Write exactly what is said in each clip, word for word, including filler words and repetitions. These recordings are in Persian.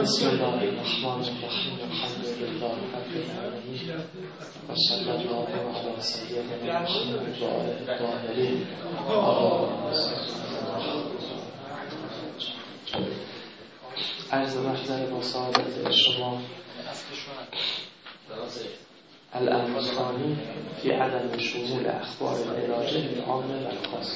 بسم الله الرحمن الرحیم الحمد لله رب العالمین و صلی الله علی سیدنا محمد و آله الطاهرین. عرض محضر با سعادت شما الامر الثانی فی عدم شمول اخبار العلاجه بالعام و الخاص.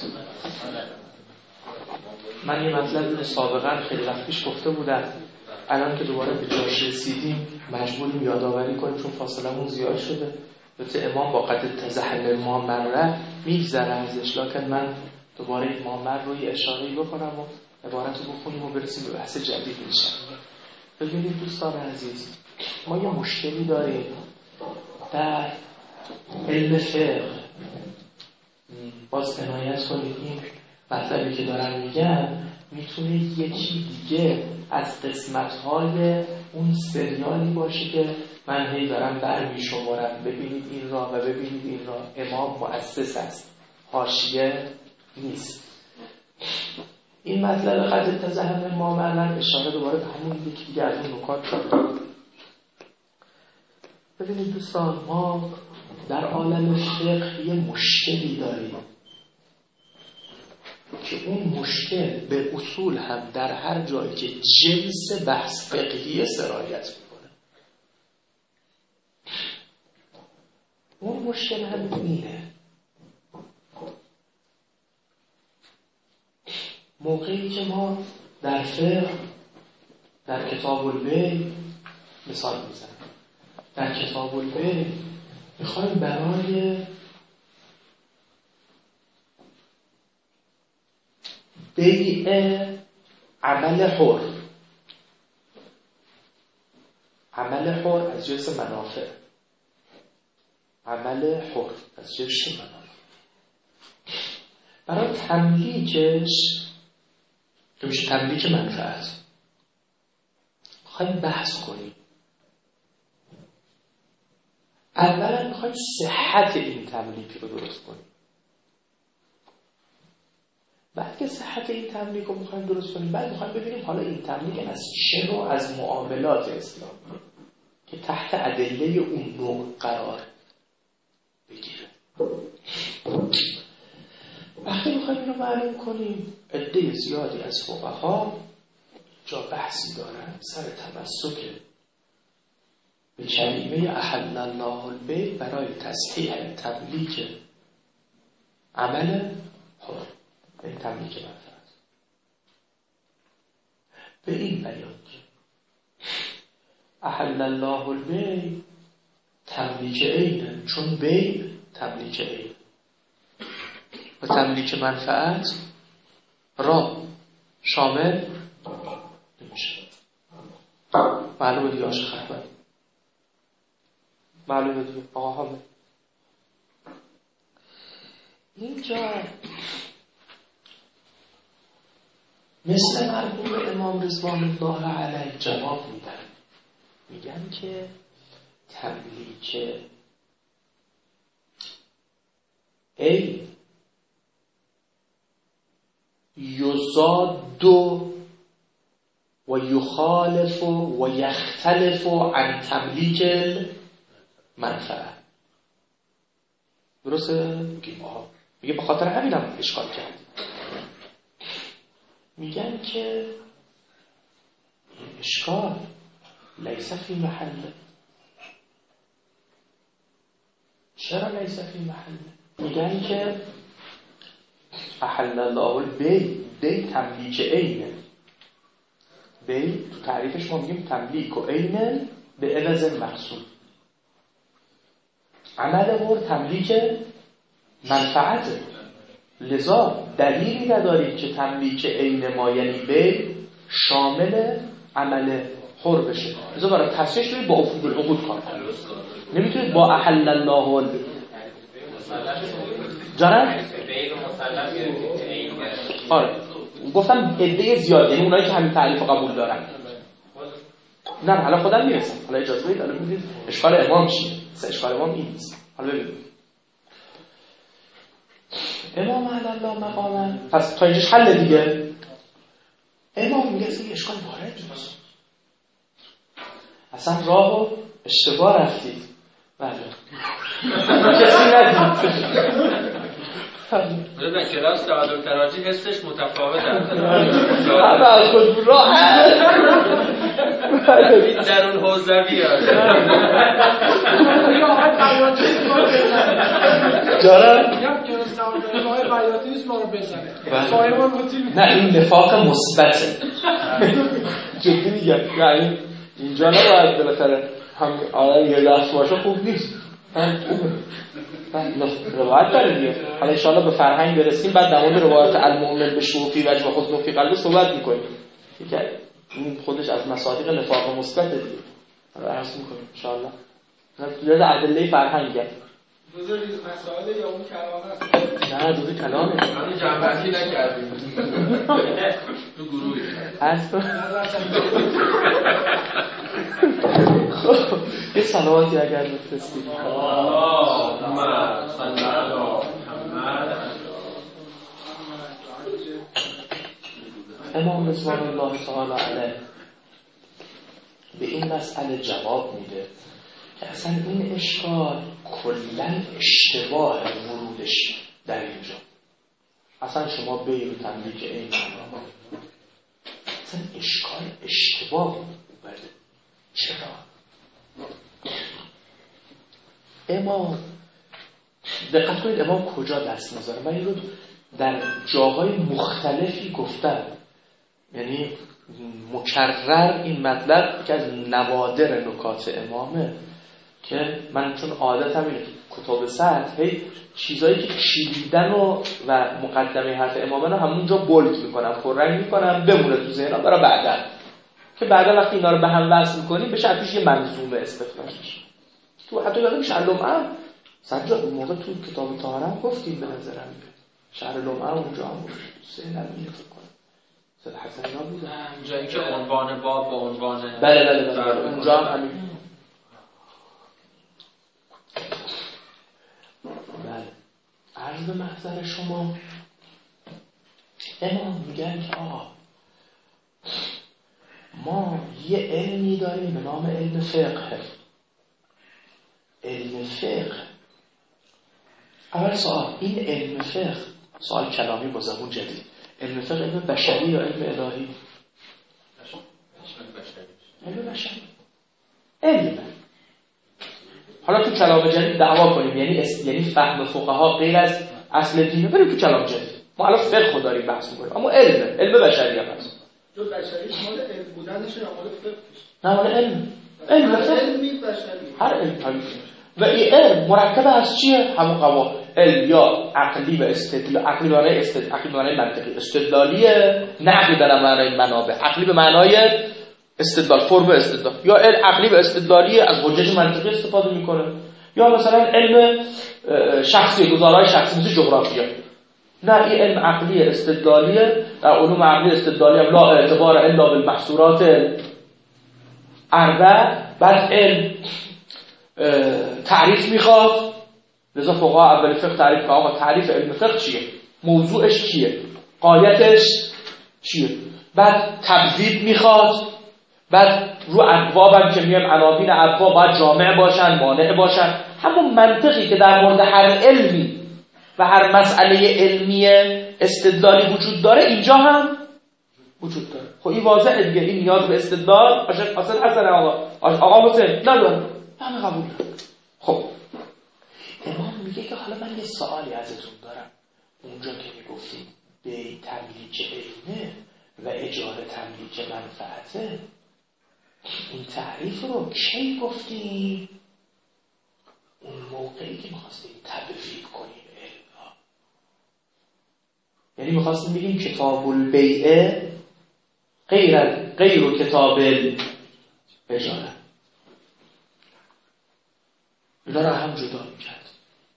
من یه مطلب سابقا خیلی وقت پیش گفته بودم، الان که دوباره به جاش رسیدیم مجبوریم یادآوری کنیم چون فاصلمون زیاد شده. البته امام با قد تزحل ما مره میگذره ازش، لکن من دوباره ما مر روی اشاره‌ای بکنم و عبارت رو بخونیم و برسیم به بحث جدید میشه. ببینید دوستان عزیز، ما یه مشکلی داریم در علم فقه. باز عنایت کنید این مطلبی که دارم میگم میتونه یکی دیگه از قسمت‌های اون سریالی باشه که من هی دارم برمی شمارم. ببینید این را و ببینید این را. امام مؤسس است، حاشیه نیست. این مطلب قد تزحل ما معلن اشاره دوباره به همون یکی دیگه از اون نکات شد. ببینید دوستان، ما در عالم فقه یه مشکلی داریم که اون مشکل به اصول هم در هر جایی که جنس بحث فقهی سرایت میکنه. اون مشکل هم اینه: موقعی که ما در فقه در کتاب البیع مثال میزنم، در کتاب البیع میخوایم برای بیع عمل حر، عمل حر از جنس منافع، عمل حر از جنس منافع، برای تملیکش که میشه تملیک منفعت میخوایم بحث کنیم. اولا میخوایم صحت این تملیک رو درست کنیم. بعد که صحت این تملیک رو میخوایم درست کنیم، بعد میخوایم ببینیم حالا این تملیک از چه نوع از معاملات اسلام که تحت ادله اون نوع قرار بگیره. وقتی میخوایم اینو معلوم کنیم، عده زیادی از فقها جا بحثی دارن سر تمسک به کلمه احل الله البیع برای تصحیح تملیک عمل حر، این تملیک منفعت، به این بیان که احل الله البیع تملیک عینه، چون بیع تملیک عین و تملیک منفعت را شامل نمیشه. معلومه دیگه آش خربت، معلومه دیگه آقا حامد. اینجا مثل مرحوم امام رضوان الله علیه جواب میدن، میگن که تملیک ای یزاد و یخالف و یختلف عن تملیک منفعه. درسته؟ میگیم آها، میگه به خاطر همینم اشکال کرد. میگن که این اشکال لیس فی محله. چرا لیس فی محله؟ میگن که احل الله البیع، بیع تملیک عینه. بیع تو تعریفش ما میگیم تملیک و عینه به عوض محصول. عمل حر تملیک منفعته، لذا دلیلی ندارید که تملیک عین ما یعنی بیع شامل عمل حر بشه. لذا برای تصحیحش روی با افعال العقود کار کنید. نمیتونید با احل الله جانم آره گفتم عده زیاد، یعنی اونایی که همین تعریف قبول دارن. نه حالا خودم میرسم، حالا اجازه بدید. حالا میبینید اشکال امام چیه؟ اشکال امام این نیست. حالا ببینید امام علی الله مقامن، پس تا اینجاش حل دیگه. امام میگه این اشکال وارد نیست. اصلا راهو اشتباه رفتید. بله کسی ندید در کلاس تعادل تراجی حسش متفاوت است. همه از خود راحت این درون حوزوی هست. جارم؟ نه این نفاق مثبته. جدی میگم یعنی اینجا نباید بالاخره هم آره یه دست باشه خوب نیست. روایت داره دیگه. حالا ان شاءالله به فرهنگ برسیم بعد در مورد روایت المؤمن به شوفی و وجه خود فی قلب صحبت می‌کنیم. که این خودش از مصادیق نفاق مثبت دیگه. حالا عرض می‌کنیم ان شاءالله. نه تو ادله فرهنگه. بزرگ مسائل یا اون کلام است؟ نه دوزی کلامه. همین جنبندی نکردیم. تو گروهی. اصلا یه صلواتی اگر بفرستید. اللهم صل علی محمد. امام رضوان الله تعالی علیه به این مسئله جواب میده که اصلا این اشکال کلاً اشتباه ورودش در اینجا. اصلا شما بگید تنبیه که این معنا اصلا اشکال اشتباه برده. چرا؟ امام دقت کنید امام کجا دست میذاره. من این رو در جاهای مختلفی گفتم، یعنی مکرر این مطلب که از نوادر نکات امامه که من چون عادتم اینه کتاب سطح هی چیزایی که کلیدن و, و مقدمه حرف امامه رو همونجا بولد میکنم، پررنگ میکنم، بمونه تو ذهنم برای بعدا، که بعدا وقتی اینا رو به هم وصل میکنیم بشه اتوش یه منظومه استخراج میشه. تو حتی یادم شهر لمعه سجاد اون موقع تو کتاب طهارت گفتیم به نظرم شهر لمعه اونجا هم بود ذهنم اینه فکر کنم سید حسن اینا بود اونجایی که عنوان باب با عنوان بله بله بله اونجا هم همین. بله عرض به محضر شما امام میگن که آقا ما یه علمی داریم به نام علم فقه. علم فقه اول سوال، این علم فقه سوال کلامی با زبون جدید، علم فقه علم بشری یا علم الهی؟ علم بشری. علم حالا تو کلام جدید دعوا کنیم یعنی اس... یعنی فهم فقها غیر از اصل دینه، بریم تو کلام جدید. ما الان فقه داریم بحث می‌کنیم اما علم علم بشری هم هست. جو بشری مال علم بودنش یا مال فقه؟ نه مال علم. علم فقه علمی بشری. هر علم و این علم مرکب از چیه؟ همون قوا علم یا عقلی و استدلال، عقلی معنای استدلال، عقلی معنای منطقی، استدلالیه، نه عقلی به معنای منابع، عقلی به معنای استدلال، فرم استدلال، یا علم عقلی و استدلالیه از حجج منطقی استفاده میکنه، یا مثلا علم شخصی، گزارهای شخصی مثل جغرافیا. نه این علم عقلی استدلالیه، در علوم عقلی استدلالی هم لا اعتبار الا بالمحصورات اربع. بعد علم تعریف میخواد، لذا فقها اول فقه تعریف که آقا تعریف علم فقه چیه، موضوعش چیه، غایتش چیه. بعد تبویب میخواد، بعد رو ابواب هم که میگم عناوین ابواب باید جامع باشن، مانع باشن. همون منطقی که در مورد هر علمی و هر مسئله علمی استدلالی وجود داره اینجا هم وجود داره. خب این واضحه دیگه، این نیاز به استدلال اصلا اصلا آقا آقا حسین نداره، همه قبول داره. خب امام میگه که حالا من یه سوالی ازتون دارم. اونجا که میگفتید به تملیک علمه و اجاره تملیک منفعته، این تعریف رو کی گفتید؟ اون موقعی که میخواستیم تبویب کنیم علم ها، یعنی میخواستیم بگیم کتاب البیعه غیر غیر و کتاب اجاره، اینا رو هم جدا میکرد.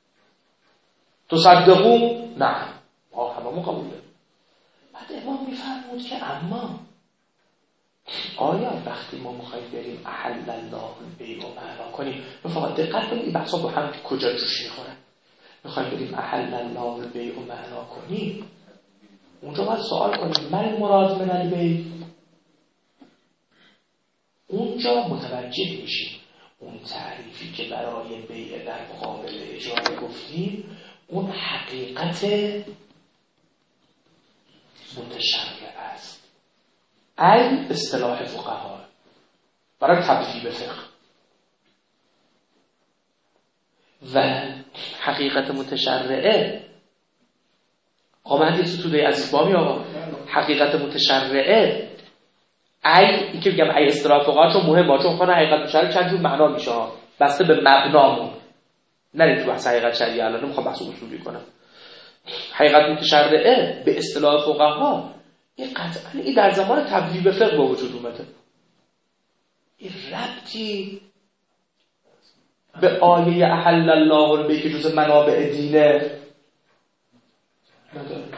تصدقون؟ نه ما هممون قبول داریم. بعد امام میفرمود که اما آیا وقتی ما میخوایم بریم احل الله البیع و معنا کنیم، فقط دقت کنید این بحثا با هم کجا جوش میخورن. میخوایم بریم احل الله البیع و معنا کنیم، اونجا باید سوال کنیم من مراد من البیع، اونجا متوجه میشیم اون تعریفی که برای بیع در مقابل اجاره گفتیم اون حقیقت متشرع است. ای اصطلاح فقها برای تبدیل فقه و حقیقت متشرعه. آقا مهندی توده عزیز بامی آقا حقیقت متشرعه ای این که بگم ای اصطلاح فقها چون مهمه، چون خانه حقیقت متشرعه چند جور معنا میشه ها بسته به مبنامون. نرید تو بحث حقیقت شرعی الان نمیخوام بحث اصولی کنم. حقیقت متشرعه به اصطلاح فقها این قطعا این در زمان تبویب فقه با وجود اومده. این ربطی به آیه احل الله البیع که جز منابع دینه نداره.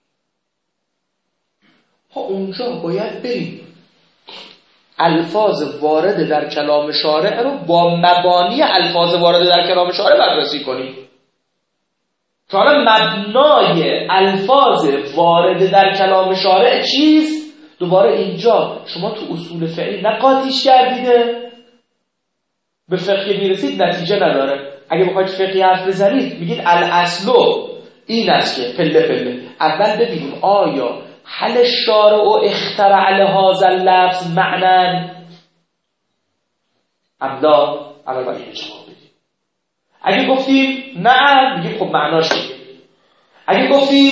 ها اونجا باید بریم الفاظ وارد در کلام شارع رو با مبانی الفاظ وارد در کلام شارع بررسی کنیم. حالا مبنای الفاظ وارد در کلام شارع چیست؟ دوباره اینجا شما تو اصول فقهی نه قاطیش کردیده به فقهی میرسید نتیجه نداره. اگه بخواید فقهی حرف بزنید میگید الاصلو این است که پله پله اول ببینیم آیا هل الشارع اخترع لهذا اللفظ معنی ام لا؟ اول باید جواب بدیم. اگه گفتیم نه میگیم خب معناش چیه. اگه گفتیم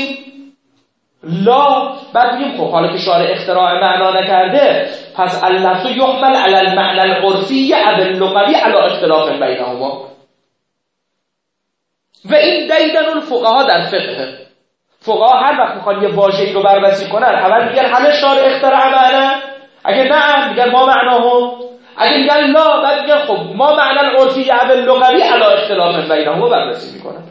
لا بعد میگیم خب حالا که شارع اختراع معنا نکرده پس اللفظ یحمل علی المعنى العرفی او اللغوی علی اختلاف بینهما. و این دیدن الفقها در فقه. فقها هر وقت میخوان یه واژه‌ای رو بررسی کنن اول میگن هل شارع اختراع معنی، اگه نه میگن ما معناه، اگه میگن لا بعد میگن خب ما معنی العرفی او اللغوی علی اختلاف بینهما بررسی میکنن.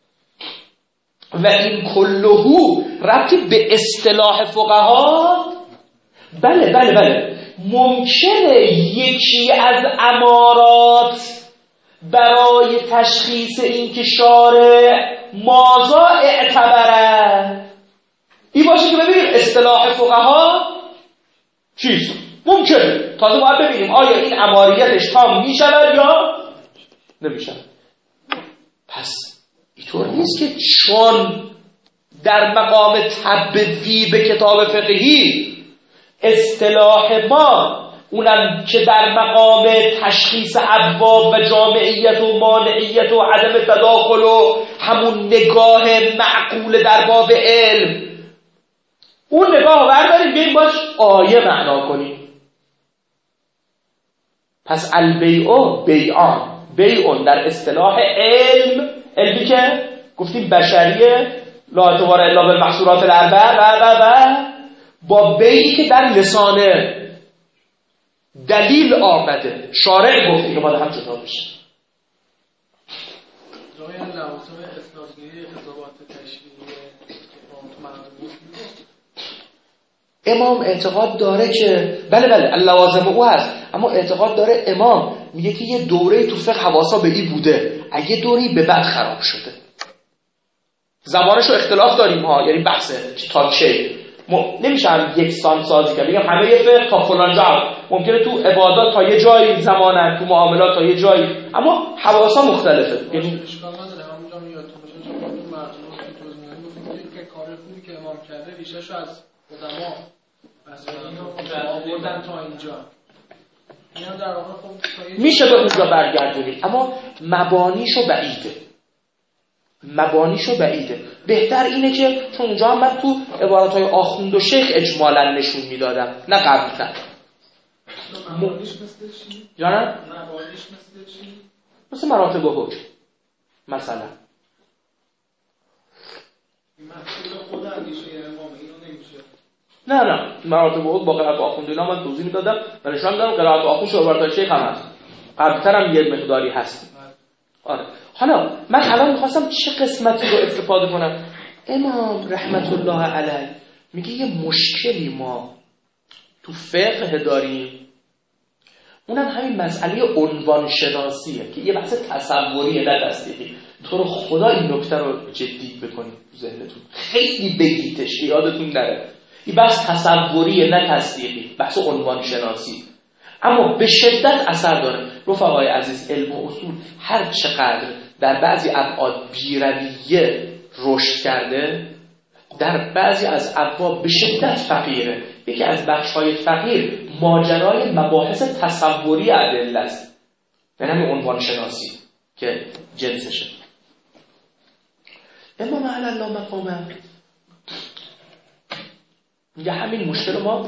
و این کلهو ربطی به اصطلاح فقها. بله بله بله ممکنه یکی از امارات برای تشخیص این که شارع مازا اعتبره این باشه که ببینیم اصطلاح فقها چیست. ممکنه تازه باید ببینیم آیا این اماریتش تام میشود یا نمیشود. پس اینطور نیست که چون در مقام تبویب کتاب فقهی اصطلاح ما اونم که در مقام تشخیص ابواب و جامعیت و مانعیت و عدم تداخل و همون نگاه معقول در باب علم اون نگاه برداریم بیاییم باش آیه معنا کنیم. پس البیع بیعان بیعون در اصطلاح علم علمی که گفتیم بشریه لا اعتبار الا بالمحصورات الاربعه و و و با بیعی که در لسانه دلیل آمده شارع گفتی که باید هم جدا بشه. جای لوازم اصلاحگیری خطابات تشریعی امام اعتقاد داره که بله بله لوازم او هست، اما اعتقاد داره امام میگه که یه دوره تو فقه حواسا به این بوده اگه دوری به بعد خراب شده. زبانشو اختلاف داریم ها، یعنی بحثه تا چه نمیشه هم یکسان سازی کرد. بگم همه فقه تا فلان جا ممکنه تو عبادات تا یه جایی زمانن، تو معاملات تا یه جایی، اما حواسا مختلفه. یعنی اشکال نداره همونجا میاد تو باشه چون تو مرجوع که توضیح میدیم که کار خوبی که امام کرده ریشه‌شو از قدما مثلا اینو آوردن تا اینجا. اینا در واقع خب میشه به اونجا برگردونید، اما مبانیشو بعیده. مبانیشو بعیده. بهتر اینه که چون اونجا هم من تو عبارتهای آخوند و شیخ اجمالا نشون میدادم نه قبل‌تر. مبانیش مثل چی؟ جانم؟ مبانیش مثل چی؟ مثل مراتب حکم مثلا. مفهوم خود اندیشه امام اینو نمیشه. نه نه مراتب حکم با قرائت آخوند اینا من توضیح میدادم و نشون دادم قرائت آخوند شو عبارتهای شیخ هم هست. قبل‌تر هم یه مقداری هست. آره. حالا من الان میخواستم چه قسمتی رو استفاده کنم. امام رحمت الله علیه میگه یه مشکلی ما تو فقه داریم، اونم همین مسئله عنوان شناسیه که یه بحث تصوریه نه تصدیقی. تو رو خدا این نکته رو جدی بکنید تو ذهنتون، خیلی بگیتش یادتون نره. این بحث تصوریه نه تصدیقی، بحث عنوان شناسی. اما به شدت اثر داره. رفقای عزیز، علم و اصول هر چقدر در بعضی ابعاد بی‌رویه رشد کرده، در بعضی از ابواب به شدت فقیره. یکی از بخش‌های فقیر ماجرای مباحث تصوری ادله است، به نام عنوان شناسی که جنسشه. امام علی الله مقامه میگه همین مشکل ما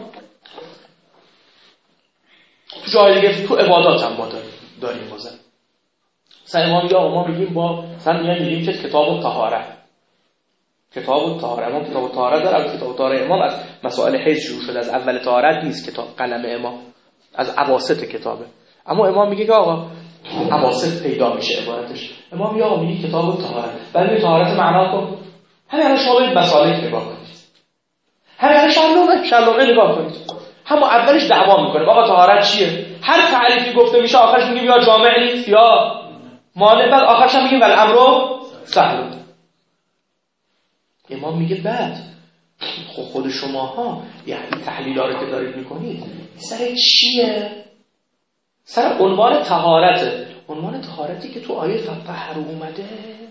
تو جای دیگه، تو عبادات هم ما داریم. بازم مثلا امام یا ما میگیم با مثلا میگیم که کتاب الطهاره، کتاب الطهاره، امام کتاب الطهاره داره. کتاب الطهاره امام از مسائل حیض شروع شده، از اول طهارت نیست کتاب قلم امام، از اواسط کتابه. اما امام میگه که آقا اواسط پیدا میشه عبارتش. امام میگه آقا میگه کتاب الطهاره، بعد طهارت معنا کن. همین الان شما برید مسالک نگاه کنید، همین الان شلومه شلومه نگاه کنید، همون اولش دعوا میکنه آقا طهارت چیه، هر تعریفی گفته میشه آخرش میگه یا جامع نیست یا مانع، بعد آخرش هم میگه والامر سهل. امام میگه بعد خب خود شماها یعنی تحلیل‌ها رو که دارید میکنید سر چیه؟ سر عنوان طهارته، عنوان طهارتی که تو آیه فطهر اومده،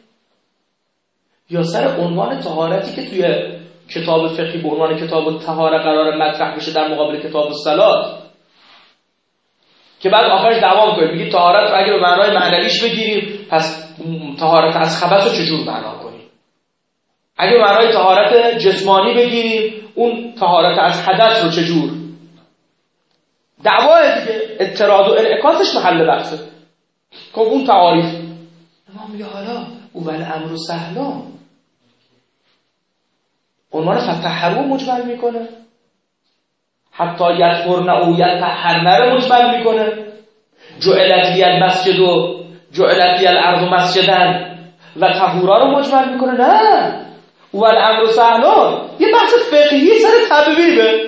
یا سر عنوان طهارتی که توی کتاب فقهی به عنوان کتاب الطهاره قرار مطرح بشه در مقابل کتاب الصلات، که بعد آخرش دعوا میکنه میگه طهارت رو اگه به معنای معنویش بگیریم پس طهارت از خبث رو چجور معنا کنیم، اگه به معنای طهارت جسمانی بگیریم اون طهارت از حدث رو چجور. دعوای دیگه اعتراض و انعکاسش محل بحثه. خب اون تعاریف امام میگه حالا اول امر سهلا عنوان فتحرو مجمل میکنه، حتی یطهرن او یطهرن رو مجمل میکنه، جعلت لی المسجد و جعلت لی الارض مسجدن و طهورا رو مجمل میکنه. نه، اول امر سهلا یه بحث فقهی سر تبویبه.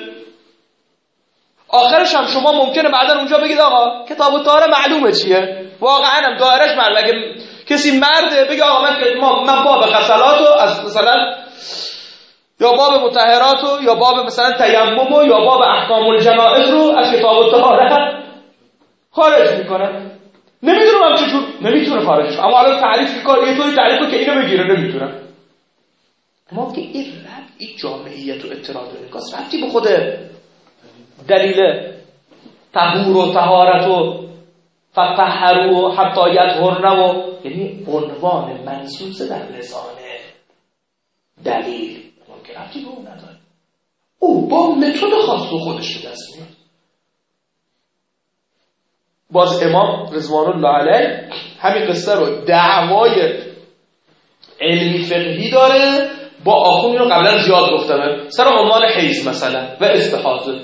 آخرش هم شما ممکنه بعدا اونجا بگید آقا کتاب الطهاره معلومه چیه، واقعا هم دایرش معلومه. اگه کسی مرده بگه آقا من من باب غسلاتو از مثلا یا باب مطهراتو یا باب مثلا تیممو یا باب احکام الجنائز رو از کتاب الطهاره خارج میکنه. نمیدونم هم چجور نمیتونه خارجش، اما الان تعریف کار یه طوری تعریفه که اینو بگیره نمیتونه. اما که این ربط این جامعیت و اعتراض و انکاس ربطی به خود دلیل طهور و طهارت و فطهر و حتی یطهرن و یعنی عنوان منصوص در لسان دلیل ممکن ربطی به اون نداره. او با متد خاص و خودش به دست میاد. باز امام رضوان الله علیه همین قصه رو دعوای علمی فقهی داره با آخوندی رو قبلا زیاد گفتم سر عنوان حیض مثلا و استحاضه.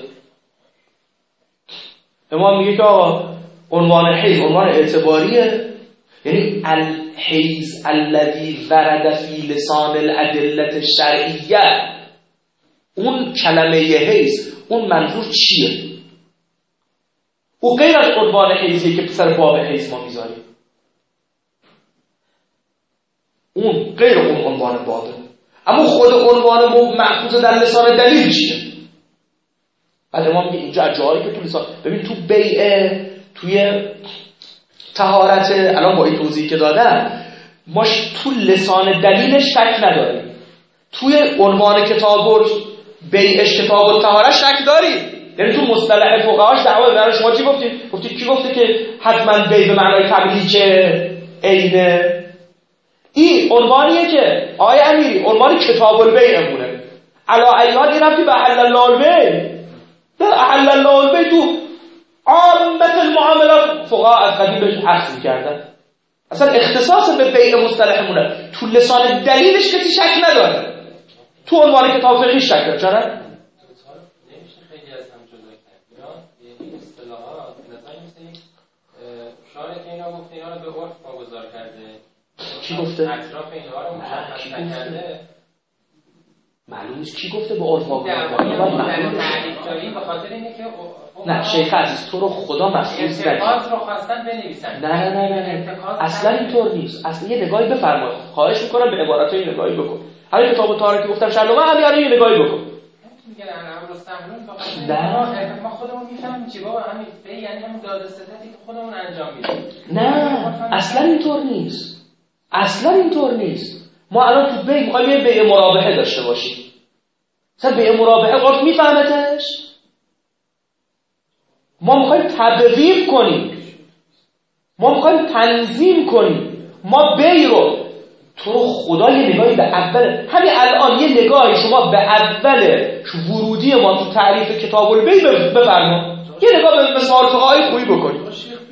امام میگه که آقا عنوان حیض عنوان اعتباریه، یعنی الحیض الذی ورد فی لسان الادله الشرعیه، اون کلمه حیض اون منظور چیه؟ او غیر از عنوان حیضی که سر باب حیض ما میذاریم، اون غیر اون عنوان بابه. اما خود عنوان مأخوذ در لسان دلیل چیه؟ بعد ما میگه اینجا جایی که تو لسان ببین تو بیعه توی طهارت الان با این توضیحی که دادم ما تو لسان دلیلش شک نداریم، توی عنوان کتاب بیعش کتاب الطهاره شک داریم. یعنی تو مصطلح فقهاش دعوا داره. شما چی گفتید؟ گفتید کی گفته که حتما بیع به معنای تملیکه عینه؟ این عنوانیه که آقای امیری عنوان کتاب البیعمونه. علا ایان این رفتی به احل الله البیع، در احل الله البیع تو عامت المعاملات فقها از قدیم بهش حفظ می‌کردن. اصلا اختصاص به بیع مصطلحمونه. تو لسان دلیلش کسی شک نداره، تو عنوان کتاب فقهی شک داره. چرا؟ نمیشه خیلی از هم جدا کرد. یا یعنی اصطلاحات مثلا مثل شارع که اینا گفته اینا رو به عرف واگذار کرده. کی گفته؟ اطراف اینها رو مشخص نکرده. معلوم نیست کی گفته به عرف واگذار کرده. معلوم تعریف داریم به خاطر اینه که نه شیخ عزیز تو رو خدا مخصوص نگید. انتقاد رو خواستن بنویسن. نه نه نه نه, نه. اصلا اینطور نیست. اصلا یه نگاهی بفرمایید. خواهش میکنم به عبارتای نگاهی بکن. همین کتاب الطهاره که گفتم شلومه همین الان یه نگاهی بکن. میگن الامر مستحمل فقط نه ما خودمون میفهمیم چی بابا همین به یعنی همون داد ستتی که خودمون انجام میدیم. نه اصلا اینطور نیست، اصلا اینطور نیست. ما الان تو بی میخوایم یه بیع مرابحه داشته باشیم، مثلا بیع مرابحه قاضی میفهمتش، ما میخوایم تبویب کنیم، ما میخوایم تنظیم کنیم، ما بی رو تو رو خدا یه نگاهی به اول همین الان یه نگاهی شما به اول ورودی ما تو تعریف کتاب البی بفرما، یه نگاه به مثال فقهای خویی بکنید.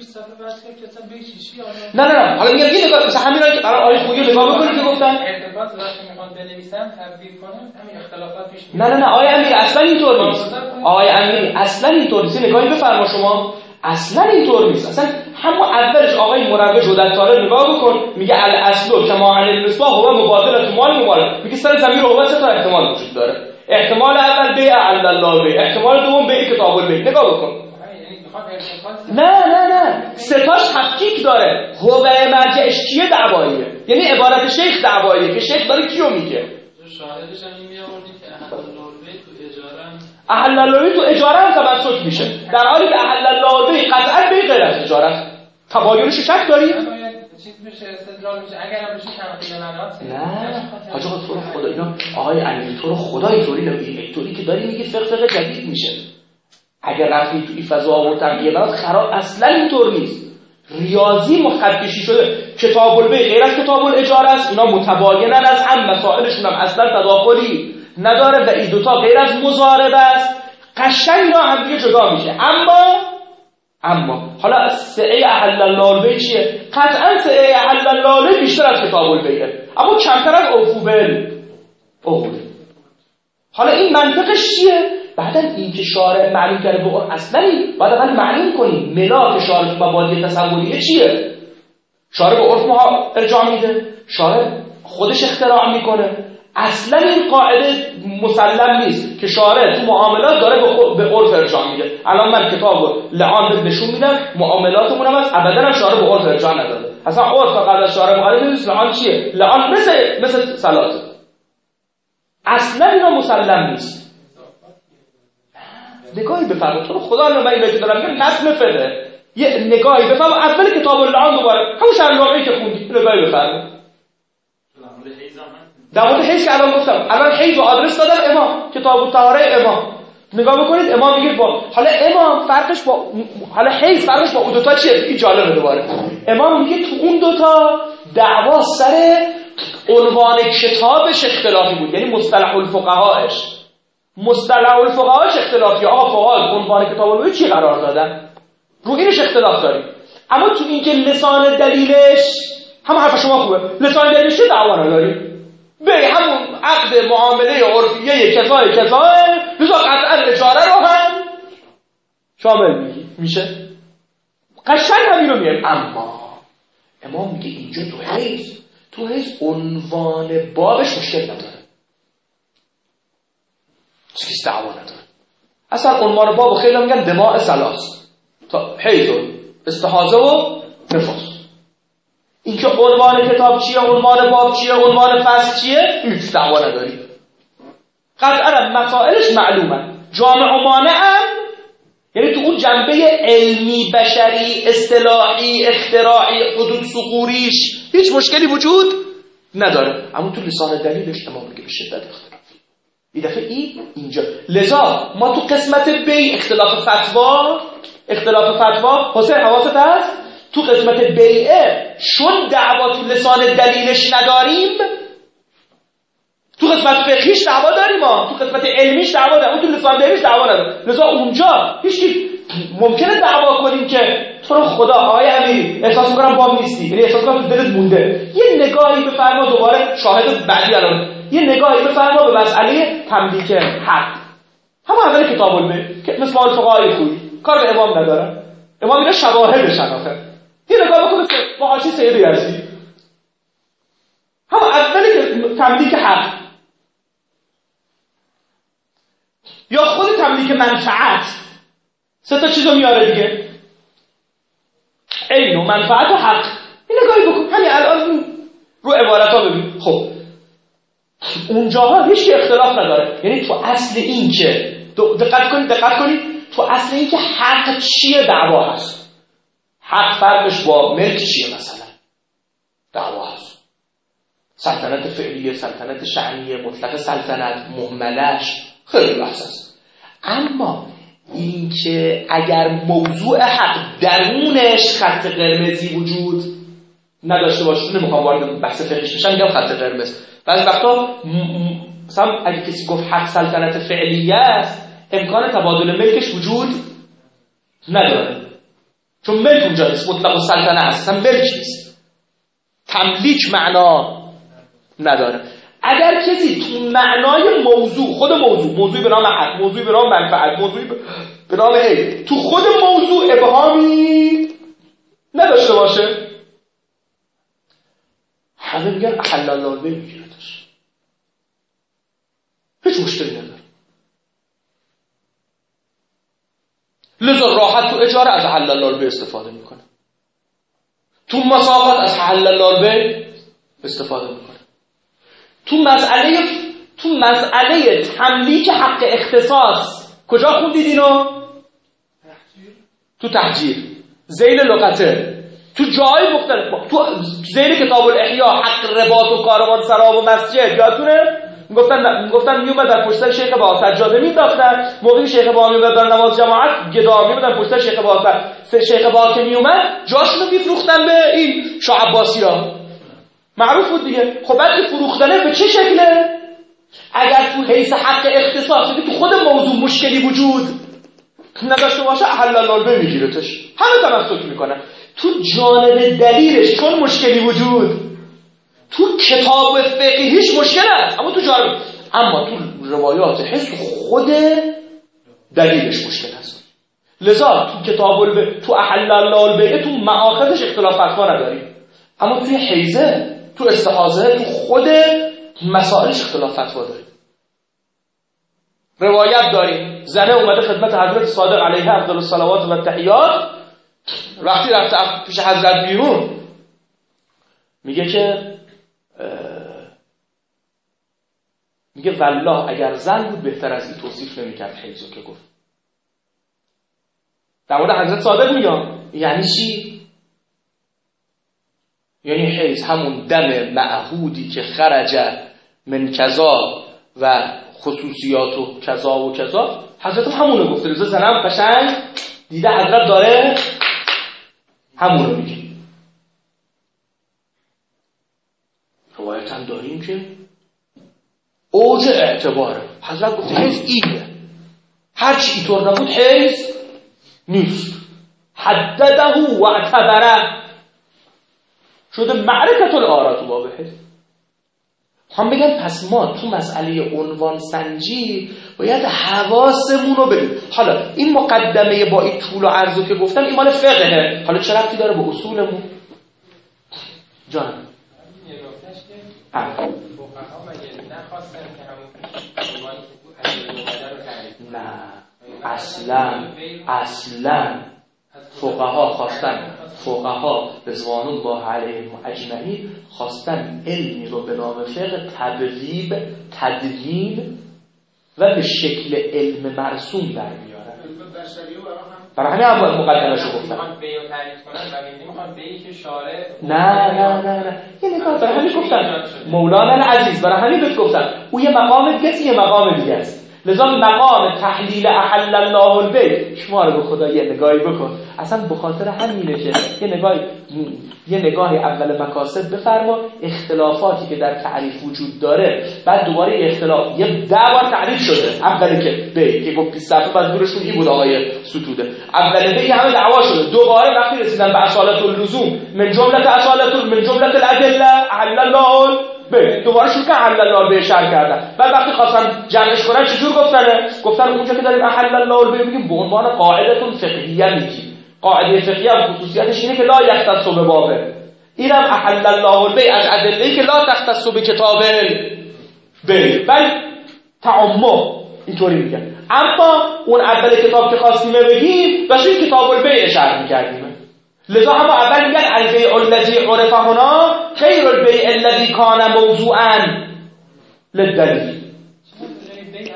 نه نه نه حالا میگم یه نگاه مثلا همین که قرار آیه خویی نگاه بکنید که گفتن ارتباط وقتی میخوان بنویسن تبدیل کنن همین اختلافات پیش میاد. نه نه نه آیه امیر اصلا اینطور نیست، آیه امیر اصلا اینطور نیست. نگاهی بفرما شما، اصلا اینطور نیست. اصلا همون اولش آقای مروج رو در طالب نگاه بکن، میگه الاصل کما عن المصباح هو مبادله مال مبادله، میگه سر زمین رو سه تا احتمال وجود داره. احتمال اول بیع عند الله بیع، احتمال دوم بیع کتاب البیع. نگاه بکن. نه نه نه ستاش تفکیک داره. هو مرجعش کیه؟ دعواییه، یعنی عبارت شیخ دعواییه که شیخ داره کیو میگه. شاهدش هم این میآوردی که احل الله تو اجاره هم تمسک میشه، در حالی که احل الله قطعا به غیر از اجاره است. تباینش شک داری؟ چیز میشه استدلال میشه اگر هم بشه تنقیل مناط. نه حاج آقا تو رو خدا اینا آقای علی تو رو خدا اینطوری نمیگی، اینطوری که داری میگی فقه فقه جدید میشه. اگر رفتی تو این فضا و تنقیل مناط خراب، اصلا اینطور نیست. ریاضی مخدشی شده. کتاب البیع غیر از کتاب الاجاره است، اینا متباینن از هم، مسائلشون هم اصلا تداخلی نداره و این دوتا غیر از مضاربه است. قشنگ اینا هم دیگه جدا میشه. اما اما حالا سعه احل الله البیع چیه؟ قطعا سعه احل الله البیع بیشتر از کتاب البیعه، اما کمتر از اوفوبل اوفوبل. حالا این منطقش چیه؟ بعدن این که شارع معلوم کرده به قرآن اصلا این باید اول معلوم کنیم ملاک شارع تو مبادی تصوریه چیه. شارع به عرف ما ارجاع میده، شارع خودش اختراع میکنه. اصلا این قاعده مسلم نیست که شارع تو معاملات داره به عرف ارجاع میده. الان من کتاب لعان نشون میدم، معاملاتمون هم هست، ابدا هم شارع به عرف ارجاع نداره. اصلا عرف قبل از شارع مقدم نیست. لعان چیه؟ لعان مثل مثل صلات. اصلا اینا مسلم نیست. نگاهی بفرما تو رو خدا، الان من اینو که دارم میگم نظم فقه، یه نگاهی بفرما اول کتاب اللعان دوباره همون شرح که خوندی نگاهی بفرما. در مورد حیض که الان گفتم، الان حیض و آدرس دادم امام، کتاب الطهاره امام. نگاه بکنید امام میگه با حالا امام فرقش با حالا حیض فرقش با اون دو تا چیه؟ این جالبه. دوباره امام میگه تو اون دو تا دعوا سر عنوان کتابش اختلافی بود، یعنی مصطلح الفقهاش مصطلح الفقهاش اختلافی. آقا فقها عنوان کتاب البیع چی قرار دادن؟ رو اینش اختلاف داریم. اما تو این که لسان دلیلش هم حرف شما خوبه، لسان دلیلش چه دعوا نداریم؟ به همون عقد معامله عرفیه کذای کذا، لذا قطعا اجاره رو هم شامل میگی میشه. قشنگ همین رو میگه. اما امام میگه اینجا تو حیض تو حیض عنوان بابش مشکل نداره، چیز دعوا نداره. اصلا عنوان باب خیلی میگن دماء ثلاث تا حیض و استحاضه و نفاس. این که عنوان کتاب چیه، عنوان باب چیه، عنوان فصل چیه، هیچ دعوا نداری. قطعا مسائلش معلومه. جامع و مانع هم یعنی تو اون جنبه علمی بشری اصطلاحی اختراعی حدود صقوریش هیچ مشکلی وجود نداره. اما تو لسان دلیلش امام میگه به شدت اختلافی. این دفعه این اینجا لذا ما تو قسمت بی اختلاف فتوا اختلاف فتوا حسین حواست هست، تو قسمت بیعه چون دعوا تو لسان دلیلش نداریم، تو قسمت فقهیش دعوا داریم، ما تو قسمت علمیش دعوا داریم، تو لسان دلیلش دعوا نداریم. لذا اونجا هیچ ممکنه دعوا کنیم که تو رو خدا آقای امیری احساس می‌کنم بام نیستی، یعنی احساس می‌کنم تو دلت مونده. یه نگاهی بفرما، دوباره شاهد بعدی الان، یه نگاهی بفرما به مسئله تملیک حق. همون اول کتاب البیع که مثل الفقهای خوبی کار به امام نداره. امام اینا شواهد شناخته. یه نگاه بکنه با حاشیه سید یزدی. همون اولی که تملیک حق یا خود تملیک منفعت، سه تا چیزو میاره دیگه، عین و منفعت و حق. این نگاهی بکن همین الان رو عبارت‌ها ببین. خب اونجاها هیچ اختلاف نداره، یعنی تو اصل این که دقت کنید دقت کنید تو اصل این که حق چیه دعوا هست. حق فرقش با ملک چیه؟ مثلا دعوا هست. سلطنت فعلیه، سلطنت شأنیه، مطلق سلطنت، مهملش، خیلی بحث است. اما این که اگر موضوع حق درونش خط قرمزی وجود نداشته باشه، نمیخوام وارد بحث فقهش بشم، میگم خط قرمز. بعضی وقتا مثلا اگه کسی گفت حق سلطنت فعلیه است، امکان تبادل ملکش وجود نداره، چون ملک اونجا نیست، مطلق السلطنه هست، اصلا ملک نیست، تملیک معنا نداره. اگر کسی تو معنای موضوع، خود موضوع، موضوع به نام حق، موضوع به نام منفعت، موضوع به نام عیب، تو خود موضوع ابهامی نداشته باشه، همه میگن احل الله البیع میگیرتش، هیچ مشکلی نداره. لذا راحت تو اجاره از احل الله البیع استفاده میکنه، تو مساقات از احل الله البیع استفاده میکنه. تو مسئله تو مسئله تملیک حق اختصاص کجا خوندید اینو؟ تو تحجیر، ذیل لغته، تو جای مختلف، تو ذیل کتاب الاحیا، حق رباط و کاروان سرا و مسجد، یادتونه؟ میگفتن میگفتن میومدن پشت سر شیخ با سجاده مینداختن، موقعی شیخ با میومد در نماز جماعت گدا میومدن پشت سر شیخ با سر شیخ با که میومد جاشونو میفروختن به این شاه عباسی‌ها، معروف بود دیگه. خب بعد این فروختنه به چه شکله؟ اگر تو حیث حق اختصاصی تو خود موضوع مشکلی وجود نداشته باشه، احل الله البیع میگیرتش، همه تمسک میکنن. تو جانب دلیلش چون مشکلی وجود، تو کتاب فقهیش مشکل هست، اما تو جانب، اما تو روایات حس خود دلیلش مشکل هست. لذا تو کتاب البیع، تو احل الله البیع، تو مآخذش اختلاف فتوا نداریم، اما توی حیزه، تو استحاضه، تو خود مسائلش اختلاف فتوا داریم. روایت داریم زنه اومده خدمت حضرت صادق علیه افضل الصلوات و التحیات، وقتی رفته پیش حضرت بیرون میگه که میگه والله اگر زن بود بهتر از این توصیف نمیکرد حیزو که گفت. در مورد حضرت صادق میگم یعنی چی؟ یعنی حیز همون دم معهودی که خرج من کذا و خصوصیات و کذا و کذا، حضرت همونو گفته. لذا زنم قشنگ دیده حضرت داره همونو میگه. روایت هم داریم که اوج اعتباره، حضرت گفته حیز اینه، هرچی اینطور نبود حیز نیست. حدده و اعتبره شده معرکت الآرا تو باب حیز. هم بگم پس ما تو مسئله عنوان سنجی باید حواسمون رو بدیم. حالا این مقدمه با این طول و عرضو که گفتم این مال فقهه، حالا چه ربطی داره به اصولمون؟ جانم فقها مگه نخواستن که همون عنوانی که تو حدیث اومده رو تعریف؟ نه اصلا اصلا فقها خواستن، فقها رضوان الله علیهم اجمعین خواستن علمی رو به نام فقه تبویب، تدوین و به شکل علم مرسوم در میارن. برای همین هم مقدمه‌شو گفتن. میخوان بیو تعریف کنن و میخوان بیی که شارع نه نه نه نه یه نگاه برای همین گفتن مولانا العزیز، برای همین بهت گفتم او یه مقام دیگه است، یه مقام دیگه است. لذا مقام تحلیل احل الله البیع شما رو به خدا یه نگاهی بکن، اصلا به خاطر همینه که یه نگاهی یه نگاهی اول مکاسب بفرما، اختلافاتی که در تعریف وجود داره، بعد دوباره اختلاف یه ده بار تعریف شده. اولی که بی که گفت بیست صفحه بعد دورشون این بود آقای ستوده، اولی بی همه دعوا شده، دوباره وقتی رسیدن به اصالت اللزوم من جملت اصالت من جملت الادله احل الله به دوباره شروع کردن احل الله به شرح کردن. بعد وقتی خواستن جمعش کنن چجور گفتنه؟ گفتن اونجا که داریم احل الله به میگیم به عنوان قاعده فقهیه میگیم. قاعده فقهیه هم خصوصیتش اینه که لا یختص به بابه. اینم احل الله به از ادله‌ای که لا تختص به کتاب به، بل تعمق اینطوری میگن. اما اون اول کتاب که خواستیم بگیم داشتیم کتاب البیع شرح می‌کردیم. لذا هم اول میگن البیع الذی عرف هنا خیر البیع الذی کان موضوعا للدلیل. بیع اولی که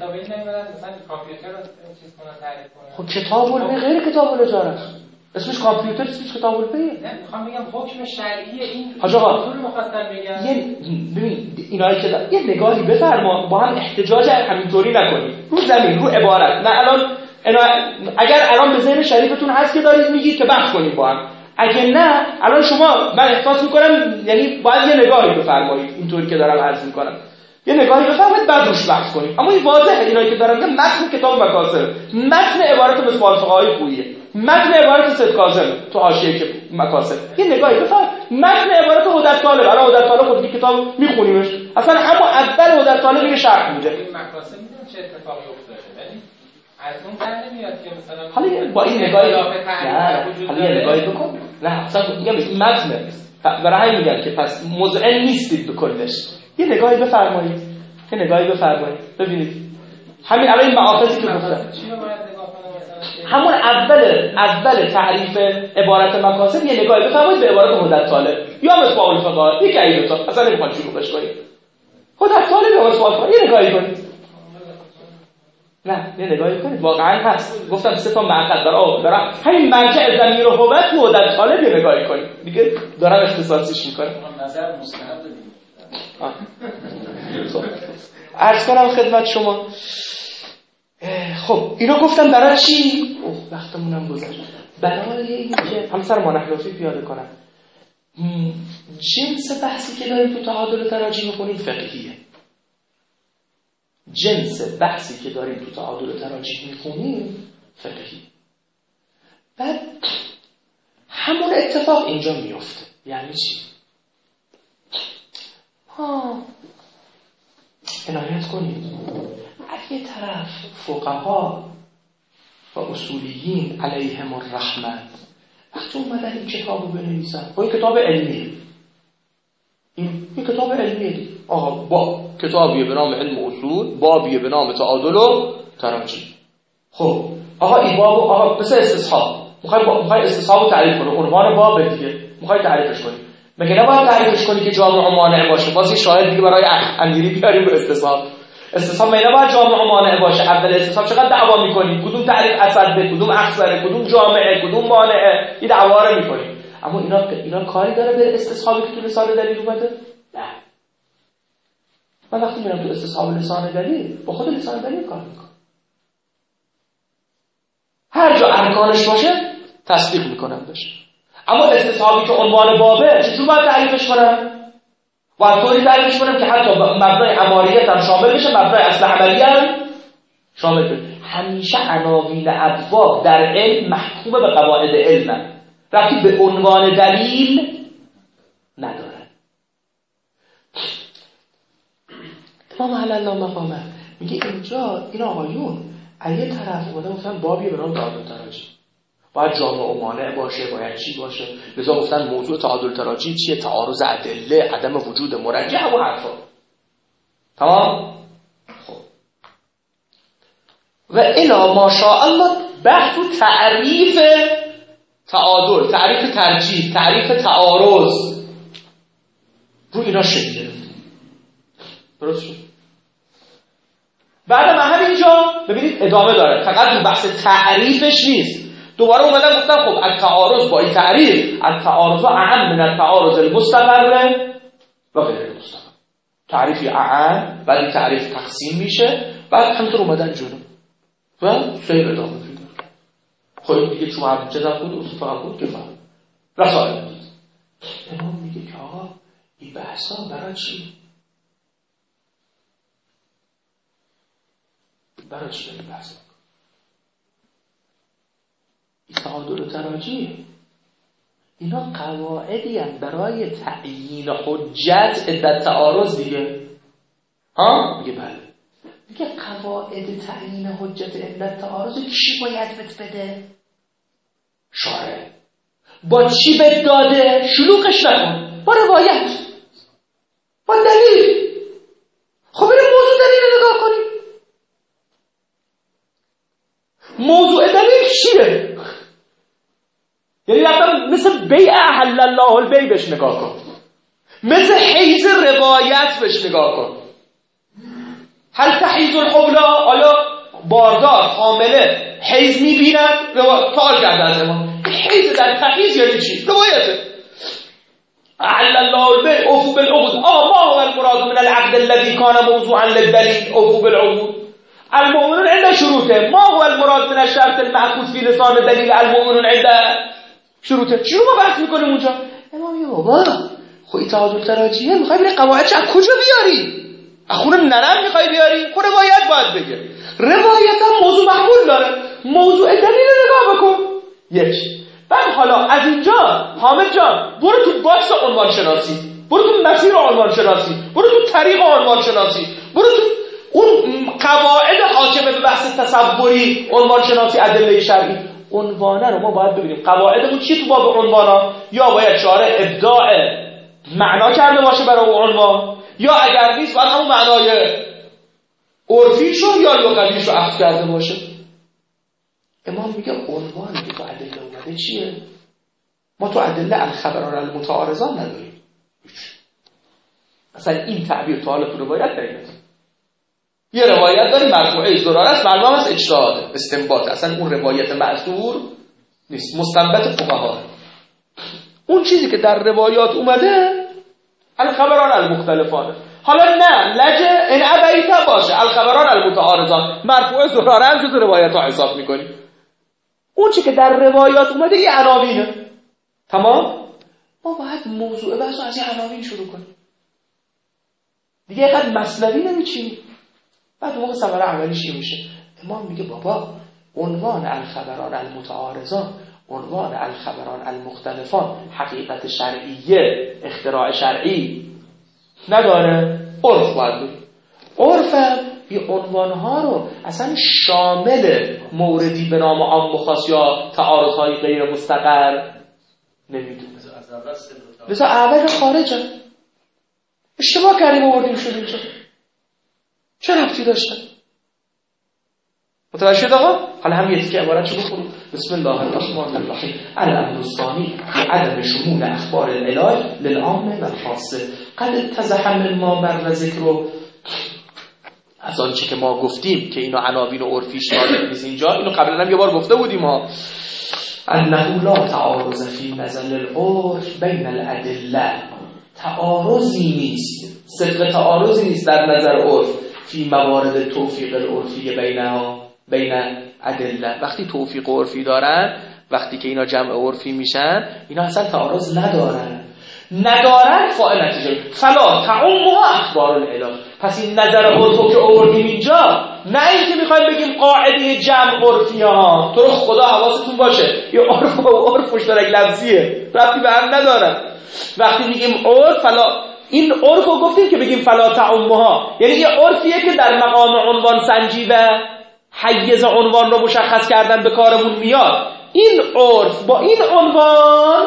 کتاب علمی نمیبرن مثلا کامپیوتر رو چیز کنن تعریف کنن. خب کتاب علمی غیر کتاب الاجاره اسمش کامپیوتر، اسمش کتاب علمی. نه میخوام بگم حکم شرعی این حاج آقا اصول مفصل بگم. یه ببین اینایی که یه نگاهی بفرما، با هم احتجاج همینطوری نکنید رو زمین رو عبارت. نه الان اگر الان به ذهن شریفتون هست که دارید میگید که بحث کنید با هم، اگه نه الان شما من احساس میکنم یعنی باید یه نگاهی بفرمایید اینطوری که دارم عرض میکنم، یه نگاهی بفرمایید بعد روش بحث کنید. اما این واضحه اینایی که دارم میگم متن کتاب مکاسب، متن عبارت مصباح فقهی خویه، متن عبارت سید کاظم تو حاشیه که مکاسب، یه نگاهی بفرمایید. متن عبارت هدایت طالب، الان هدایت طالب خودی کتاب میخونیمش، اصلا اما اول هدایت طالب میگه شرح میده. این مکاسب میدونم چه اتفاقی افتاده، ولی از اون در نمیاد که مثلا حالا با این نگاهی نه حالا یه نگاهی بکن. نه اصلا میگم این متن برای همین میگم که پس مذعن نیستید به کلش. یه نگاهی بفرمایید، یه نگاهی بفرمایید ببینید همین الان این معافظی که گفتم همون اول اول تعریف عبارت مکاسب یه نگاهی بفرمایید به عبارت هدایت طالب یا مصباح الفقهاء، یک عیب تا اصلا نمیخواد شروع بشه کنید هدایت طالب یا مصباح الفقهاء، یه نگاهی کنید. نه یه نگاهی کنید واقعا هست. گفتم سه تا معقد داره دارم همین مرجع ضمیر و هویت تو هدایت طالب یه نگاهی کنید دیگه دارم اختصاصیش میکنم. نظر مستند دیگه. خب عرض کنم خدمت شما. خب اینو گفتم برای چی؟ اوه وقتمونم گذشت. برای اینکه همسر ما نحلافی پیاده کنم جنس بحثی که داریم تو تعادل تراجیح می‌کنیم فقهیه. جنس بحثی که داریم تو تعادل تراجیح می‌کنیم فقهیه. بعد همون اتفاق اینجا میفته. یعنی چی؟ ها عنایت کنید. اگه طرف فقها و اصولیین علیهم الرحمه وقتی اومدن این کتابو بنویسن، با این کتاب علمیه، این این کتاب علمیه دی. آقا با کتابیه به نام علم اصول، بابیه به نام تعادل و تراجیح. خب آقا این بابو آقا مثل استصحاب میخوای با... میخوای استصحابو تعریف کنی، عنوان باب دیگه میخوای تعریفش کنی، مگه نباید تعریفش کنی که جامع و مانع باشه؟ واسه شاهد دیگه برای امیری بیاریم به استصحاب. استصحاب مگه نباید جامع و مانع باشه؟ اول استصحاب چقدر دعوا میکنی، کدوم تعریف اصل، کدوم اخصره، کدوم جامعه، کدوم مانعه، این دعوا رو میکنی. اما اینا اینا کاری داره به استصحابی که تو لسان دلیل اومده؟ نه. من وقتی میرم تو استصحاب لسان دلیل با خود لسان دلیل کار میکنم. هر جا ارکانش باشه تصدیق میکنم بشه. اما استصحابی که عنوان بابه چجور باید تعریفش کنم؟ باید طوری تعریفش کنم که حتی مبنای اماریت هم شامل بشه، مبنای اصل عملی هم شامل بشه. همیشه عناوین ابواب در علم محکوم به قواعد علم، ربطی به عنوان دلیل نداره. امام حلال مقامه میگه اینجا این آقایون اگه طرف اومده گفتن بابی به نام تعادل تراجیح، باید جامع و مانع باشه، باید چی باشه، لذا گفتن موضوع تعادل تراجیح چیه؟ تعارض ادله، عدم وجود مرجح و حرفا. تمام؟ خب و الا ماشاءالله بحث و تعریف تعادل، تعریف ترجیح، تعریف تعارض رو اینا شکل گرفت. درست شد؟ بعد من همینجا ببینید ادامه داره، فقط رو بحث تعریفش نیست. دوباره اومدن گفتن خب از تعارض با این تعریف، از تعارض اعم من التعارض المستقر و غیر مستقر. تعریفی اعم بعد این تعریف تقسیم میشه، بعد همینطور اومدن جلو و سیر ادامه پیدا. خب دیگه چون هم جزم بود اصول فقط بود که فهم رسائل نیست. امام میگه که آقا این بحثا برای چی؟ برای چی داریم بحث میکنیم؟ این تعادل و تراجیح اینا قواعدی هم برای تعیین حجت عدت تعارض دیگه. ها؟ میگه بله. میگه قواعد تعیین حجت عدت تعارض کی باید بهت بده؟ شارع. با چی بهت داده؟ شلوغش نکن، با روایت، با دلیل. خب بریم موضوع دلیل نگاه کنیم. موضوع دلیل چیه؟ یعنی رفتم مثل بیع احل الله البیع بهش نگاه کن، مثل حیز روایت بهش نگاه کن. هل تحیز الحبلا، آیا باردار حامله حیز میبینن؟ سوال کرده از امام حیز در تحیز یعنی چی؟ روایته اعل الله البیع اوفوا بالعقود. آه ما هو المراد من العقد الذي كان موضوعا للدليل اوفوا بالعقود. المؤمنون عند شروطه. ما هو المراد من الشرط المعکوس في لسان دلیل المؤمنون عند شروطه. شروع ما بحث میکنیم اونجا. امام میگه بابا خب اتحاد التراجیه میخوای بری قواعدش از کجا بیاری؟ اخونه نرم میخوای بیاری؟ خب روایت باید بگه. روایت هم موضوع محمول داره. موضوع دلیل نگاه بکن. یک. بعد حالا از اینجا حامد جان برو تو باکس عنوان شناسی، برو تو مسیر عنوان شناسی، برو تو طریق عنوان شناسی، برو تو اون قواعد حاکمه به بحث تصوری عنوان شناسی ادله شرعی. عنوانه رو ما باید ببینیم قواعدمون چی تو باب عنوانا. یا باید شارع ابداع معنا کرده باشه برای اون عنوان، یا اگر نیست باید همون معنای عرفیشو یا لغویشو اخذ کرده باشه. امام میگه عنوانی که تو ادله اومده چیه؟ ما تو ادله الخبران المتعارضان نداریم. مثلا این تعبیر تو حالا تو روایت داریم. یه روایت داریم مرفوعه ضرار است، معلوم است اجتهاده، استنباط. اصلا اون روایت معصور نیست، مستنبط فقها. اون چیزی که در روایات اومده الخبران المختلفانه. حالا نه لجه ان ابیت باشه الخبران المتعارضان، مرفوعه ضرار هم جز روایت ها حساب میکنیم. اون چی که در روایات اومده یه عناوینه. تمام؟ ما باید موضوع بحث از یه عناوین شروع کنیم. دیگه اینقدر مثلوی نمیچینیم. بعد موقع ثمره عملیش چی میشه؟ امام میگه بابا عنوان الخبران المتعارضان، عنوان الخبران المختلفان حقیقت شرعیه، اختراع شرعی نداره. عرف باید بریم. عرف این عنوانها رو اصلا شامل موردی به نام عام و خاص یا تعارضهای غیر مستقر نمیدونه. لذا اول خارجه. اشتباه کردیم آوردیم شد اینجا. چه ربطی داشته؟ متوجه شد آقا؟ حالا هم یه تیکه عبارت چه بخونیم. بسم الله الرحمن الرحیم. الامر الثانی بعدم شمول اخبار العلاج للعام و الخاصه. قد اتضح من ما بر ذکر از آنچه که ما گفتیم که اینو عناوین و عرفیش واضح نیست اینجا، اینو قبلا هم یه بار گفته بودیم ها. انه لا تعارض فی نزل العرف بین الادله. تعارضی نیست، صدق تعارضی نیست در نظر عرف فی موارد توفیق العرفی بینها بین ادله. وقتی توفیق عرفی دارن، وقتی که اینا جمع عرفی میشن، اینا اصلا تعارض ندارن. ندارن فاعل نتیجه. فلا تعمها اخبار العلاج. پس این نظر عرفو که آوردیم اینجا، نه اینکه میخوایم بگیم قاعده جمع عرفی ها. تو رو خدا حواستون باشه، یه عرف و عرف مشترک لفظیه، ربطی به هم ندارن. وقتی میگیم عرف، فلا این عرفو گفتیم که بگیم فلا تعمها، یعنی یه عرفیه که در مقام عنوان سنجی و حیز عنوان رو مشخص کردن به کارمون میاد. این عرف با این عنوان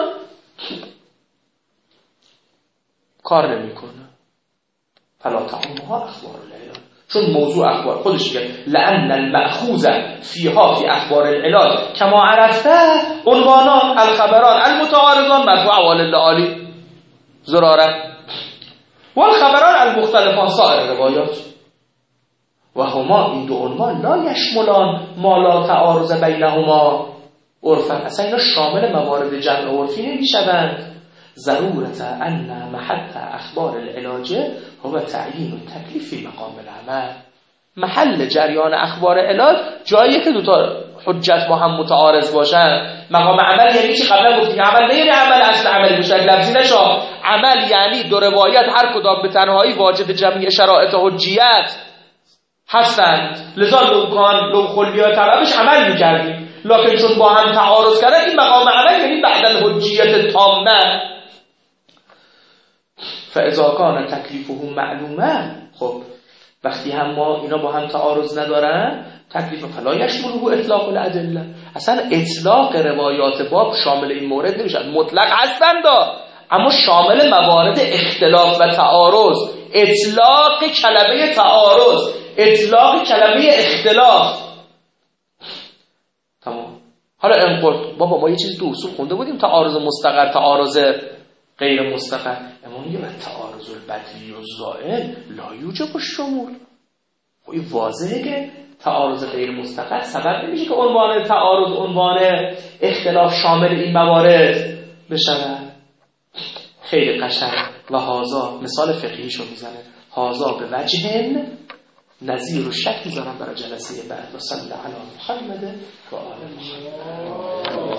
کار نمیکنه. فلا تعمها اخبار العلاج، چون موضوع اخبار خودش میگه لأن المأخوذ فیها فی اخبار العلاج کما عرفته عنوانان الخبران المتعارضان مرفوع اول عالی ضراره و الخبران المختلفان سایر روایات و هما این دو عنوان لا یشملان ما لا تعارض بینهما عرفا. اصلا اینا شامل موارد جمع عرفی نمیشوند. ضرورت ان محل اخبار العلاج هو تعیین التکلیف فی مقام العمل. محل جریان اخبار علاج جاییه که دوتا حجت با هم متعارض باشن. مقام عمل یعنی چی؟ قبلا گفتیم عمل نه یعنی عمل اصل عملی بشه لفظی نشه. عمل یعنی دو روایت هر کدام به تنهایی واجد جمعی شرایط حجیت هستند. لذا لو کان لو خلیات طلبش عمل می‌کردیم، لکن چون با هم تعارض کردن این مقام عمل یعنی بعد الحجیت تامه. فاذا کان تکلیفهم معلومه، خب وقتی هم ما اینا با هم تعارض ندارن، تکلیف فلا یشمله اطلاق الادله. اصلا اطلاق روایات باب شامل این مورد نمیشه. مطلق هستند اما شامل موارد اختلاف و تعارض. اطلاق کلمه تعارض، اطلاق کلمه اختلاف. تمام. حالا انقرد بابا ما یه چیز تو اصول خونده بودیم، تعارض مستقر، تعارض غیر مستقر. اما میگه تعارض البدیهی و زائل لا یوجب الشمول. خب این واضحه که تعارض غیر مستقر سبب نمیشه که عنوان تعارض عنوان اختلاف شامل این موارد بشود. خیلی قشنگ. و هازا مثال فقهیشو میزنه، هازا به وجه نظیر و شک میزنم برای جلسه بعد. و صلی الله علی محمد و آل محمد.